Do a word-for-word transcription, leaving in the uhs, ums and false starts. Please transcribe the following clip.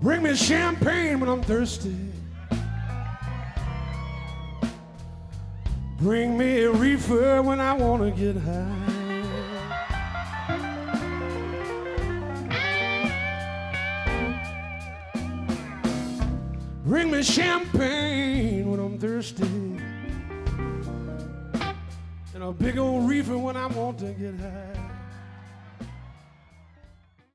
Bring me champagne when I'm thirsty. Bring me a reefer when I want to get high. Bring me champagne when I'm thirsty. And a big old reefer when I want to get high.